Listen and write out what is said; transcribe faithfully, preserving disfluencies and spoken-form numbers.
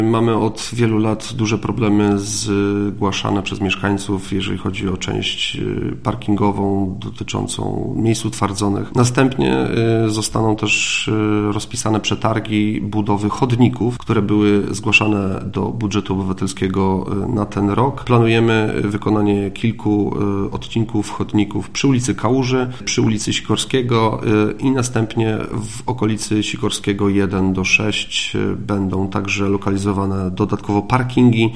Mamy od wielu lat duże problemy zgłaszane przez mieszkańców, jeżeli chodzi o część parkingową dotyczącą miejsc utwardzonych. Następnie zostaną też rozpisane przetargi budowy chodników, które były zgłaszane do budżetu obywatelskiego na ten rok. Planujemy wykonanie kilku odcinków chodników przy ulicy Kałuży, przy ulicy Sikorskiego i następnie w okolicy Sikorskiego jeden do sześciu będą także lokalizowane dodatkowo parkingi.